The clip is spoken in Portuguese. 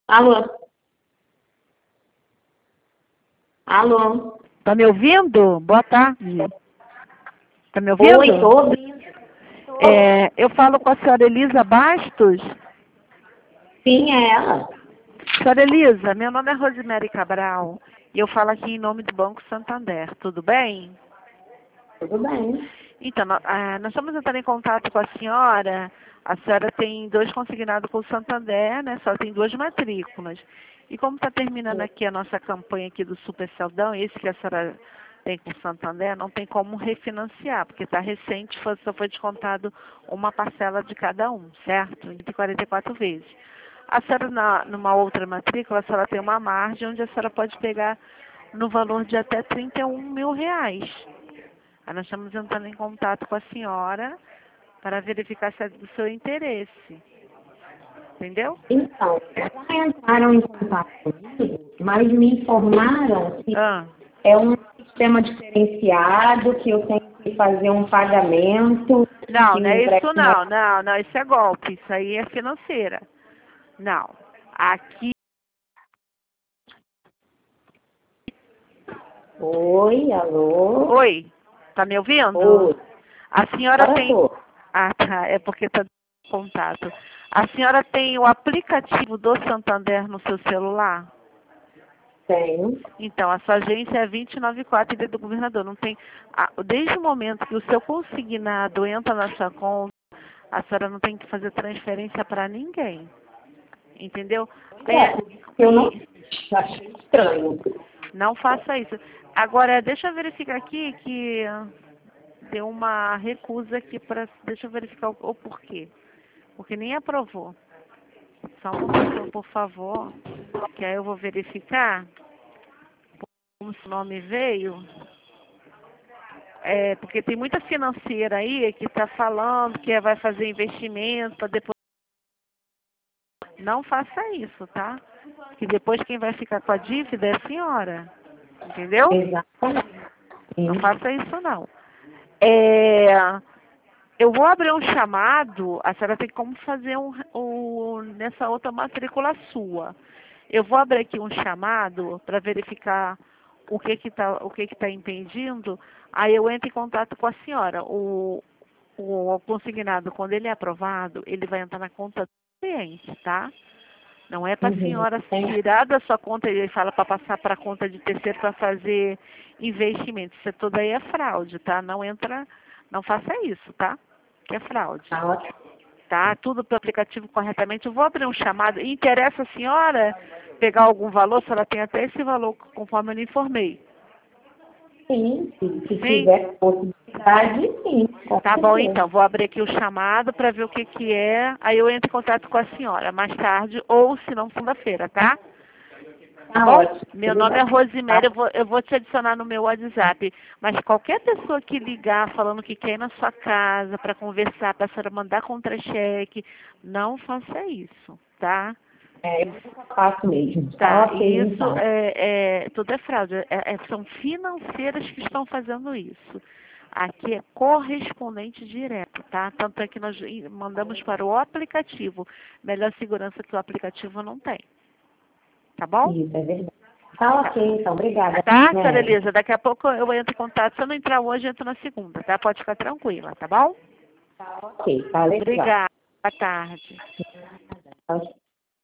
Alô? Alô? Tá me ouvindo? Boa tarde. Tá me ouvindo? Oi, tô ouvindo. Eu falo com a senhora Elisa Bastos. Sim, é ela. Senhora Elisa, meu nome é Rosemary Cabral e eu falo aqui em nome do Banco Santander. Tudo bem? Tudo bem. Então, nós estamos entrando em contato com a senhora. A senhora tem 2 consignados com o Santander, né? Só tem 2 matrículas. E como está terminando aqui a nossa campanha aqui do Super Celdão, esse que a senhora tem com o Santander, não tem como refinanciar, porque está recente, só foi descontado uma parcela de cada um, certo? De 44 vezes. A senhora, numa outra matrícula, a senhora tem uma margem onde a senhora pode pegar no valor de até R$ 31.000. Aí nós estamos entrando em contato com a senhora para verificar se é do seu interesse. Entendeu? Então, já entraram em contato comigo, mas me informaram que é um sistema diferenciado, que eu tenho que fazer um pagamento. Não, que não o é isso empréstimo... não, isso é golpe, isso aí é financeira. Não, aqui... Oi, alô? Oi, tá me ouvindo? Oi. A senhora Agora tem... tô. Ah, tá, é porque está em contato. A senhora tem o aplicativo do Santander no seu celular? Tenho. Então, a sua agência é 294 Ilha do Governador. Não tem, desde o momento que o seu consignado entra na sua conta, a senhora não tem que fazer transferência para ninguém. Entendeu? Eu não achei estranho. Não faça isso. Agora, deixa eu verificar aqui que deu uma recusa aqui para. Deixa eu verificar o porquê. Porque nem aprovou. Só um pouquinho, por favor. Que aí eu vou verificar como o nome veio. Porque tem muita financeira aí que está falando que vai fazer investimento para depois. Não faça isso, tá? Que depois quem vai ficar com a dívida é a senhora. Entendeu? Exatamente. Não faça isso, não. Eu vou abrir um chamado, a senhora tem como fazer nessa outra matrícula sua. Eu vou abrir aqui um chamado para verificar o que tá impedindo. Aí eu entro em contato com a senhora. O consignado, quando ele é aprovado, ele vai entrar na conta do cliente, tá? Não é para a senhora tirar da sua conta, ele fala para passar para a conta de terceiro para fazer investimento. Isso tudo aí é fraude, tá? Não faça isso, tá? Que é fraude. Tá ótimo. Tá? Tudo para o aplicativo corretamente. Eu vou abrir um chamado. Interessa a senhora pegar algum valor? Se ela tem até esse valor, conforme eu lhe informei. Sim, se tiver possibilidade, sim. Tá bom, então. Vou abrir aqui o chamado para ver o que é. Aí eu entro em contato com a senhora mais tarde, ou se não, segunda-feira, tá? Tá bom? ótimo. Meu nome é Rosemary, eu vou te adicionar no meu WhatsApp. Mas qualquer pessoa que ligar falando que quer ir na sua casa para conversar, para a senhora mandar contra-cheque, não faça isso, tá? Eu nunca faço mesmo. Tá, Ok, isso então. tudo é fraude. São financeiras que estão fazendo isso. Aqui é correspondente direto, tá? Tanto é que nós mandamos para o aplicativo. Melhor segurança que o aplicativo não tem. Tá bom? Isso, é verdade. Tá ok, então. Obrigada. Tá, senhora Elisa? Daqui a pouco eu entro em contato. Se eu não entrar hoje, eu entro na segunda, tá? Pode ficar tranquila, tá bom? Tá ok, tá legal. Obrigada. Boa tarde.